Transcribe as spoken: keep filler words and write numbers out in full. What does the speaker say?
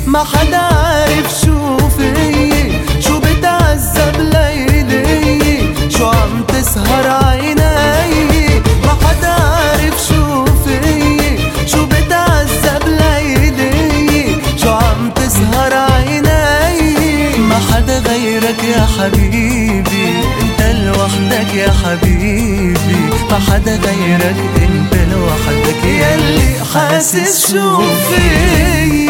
ما حدا عارف شو فيي، شو بتعذب ليلي، شو عم تسهر عيني. ما حدا عارف شو فيي، شو بتعذب ليلي، شو عم تسهر عيني. ما حدا غيرك يا حبيبي، انت لوحدك يا حبيبي. ما حدا غيرك، انت لوحدك يلي حاسس شو فيي.